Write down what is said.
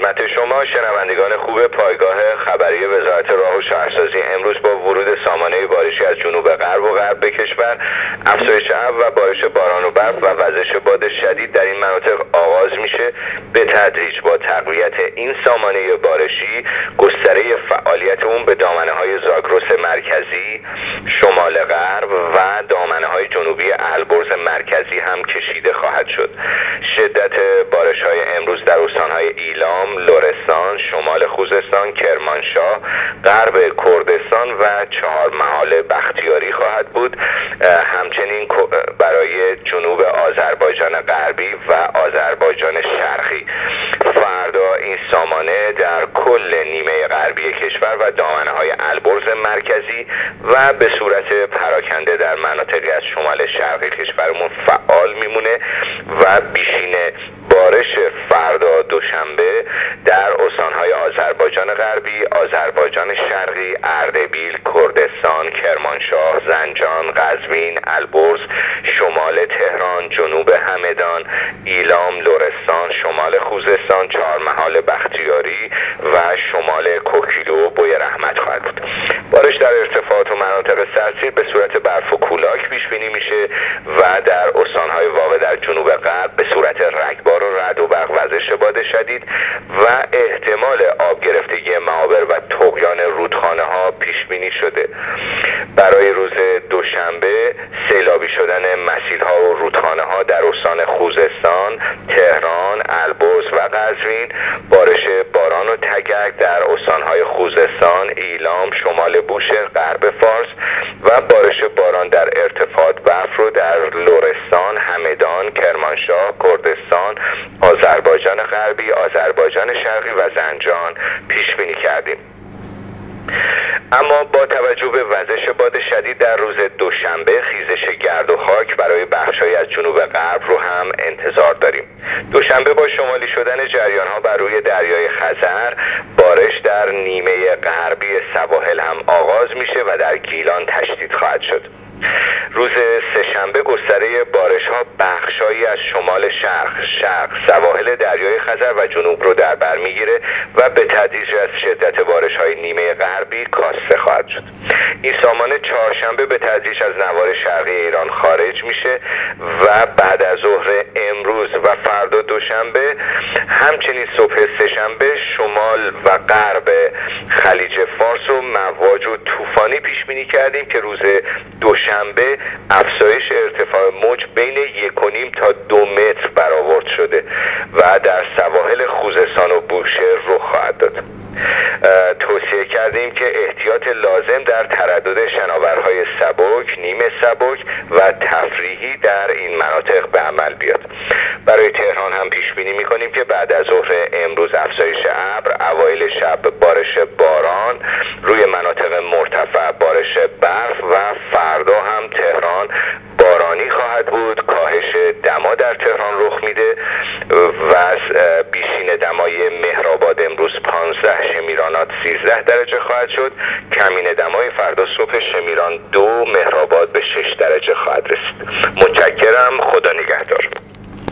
خدمت شما شنوندگان خوب پایگاه خبری وزارت راه و شهرسازی. امروز با ورود سامانه بارشی از جنوب غرب و غرب کشور، افزایش ابر و بارش باران و برف و وزش باد شدید در این مناطق آغاز میشه. به تدریج با تقویت این سامانه بارشی، گستره فعالیت اون به دامنه های زاگرس مرکزی، شمال غرب و دامنه های جنوبی البرز مرکزی هم کشیده خواهد شد. شدت بارش های امروز در استانهای ایلام، لرستان، شمال خوزستان، کرمانشاه، غرب کردستان و چهارمحال بختیاری خواهد بود. همچنین برای جنوب آذربایجان غربی و آذربایجان شرقی. فردا این سامانه در کل نیمه غربی کشور و دامنه های البرز مرکزی و به صورت پراکنده در مناطقی از شمال شرقی کشورمون فعال میمونه و بیشین بارش فردا دوشنبه در استانهای آذربایجان غربی، آذربایجان شرقی، اردبیل، کردستان، کرمانشاه، زنجان، قزوین، البرز، شمال تهران، جنوب همدان، ایلام، لرستان، شمال خوزستان، چهارمحال بختیاری و شمال کوکیلو بوی رحمت خواهد بود. بارش در ارتفاعات و مناطق سرسیر به صورت برف و کولاک پیش بینی میشه و در استانهای واقع در جنوب غرب به صورت رگبار و رعد و برق، وزش باد شدید و احتمال آب گرفتگی معابر و طغیان رودخانه ها پیش بینی شده. برای روز دوشنبه سیلابی شدن مسیلها و رودخانه ها در استان خوزستان، تهران، البرز و قزوین، بارش باران و تگک در استانهای خوزستان، ایلام، شمال بوشهر، غرب فارس و بارش باران در ارتفاعات برف رو در لرستان، همدان، کرمانشاه، کردستان، آذربایجان غربی، آذربایجان شرقی و زنجان پیش بینی کردیم. اما با توجه به وزش باد شدید در روز دوشنبه، خیزش گرد و خاک برای بخش‌هایی از جنوب غرب رو هم انتظار داریم. دوشنبه با شمالی شدن جریان‌ها بر روی دریای خزر، بارش در نیمه غربی سواحل هم آغاز میشه و در گیلان تشدید خواهد شد. روز سه‌شنبه گستره بارش ها بخشایی از شمال شرق سواحل دریای خزر و جنوب رو در بر میگیره و به تدریج از شدت بارش های نیمه غربی کاسته خواهد شد. این سامانه چهارشنبه به تدریج از نوار شرقی ایران خارج میشه و بعد از ظهر امروز و فردا دوشنبه، همچنین صبح سه‌شنبه شمال و غرب خلیج فارس و مواج و طوفانی پیش بینی کردیم که روز دوشنبه افزایش ارتفاع موج بین 1.5 تا 2 متر برآورد شده و در سواحل خوزستان و بوشهر رخ خواهد داد. توصیه کردیم که احتیاط لازم در تردد شناورهای سبک، نیمه سبک و تفریحی در این مناطق به عمل بیاد. برای تهران هم پیش بینی می‌کنیم که بعد از ظهر امروز افزایش ابر، اوایل شب بارش باران، روی مناطق مرتفع بارش برف و فردا هم تهران بارانی خواهد بود. کاهش دما در تهران رخ میده و بیشین دمای مهرآباد امروز 15، شمیرانات 13 درجه خواهد شد. کمین دمای فردا صبح شمیران 2، مهرآباد به 6 درجه خواهد رسید. متشکرم. خدا نگهدار.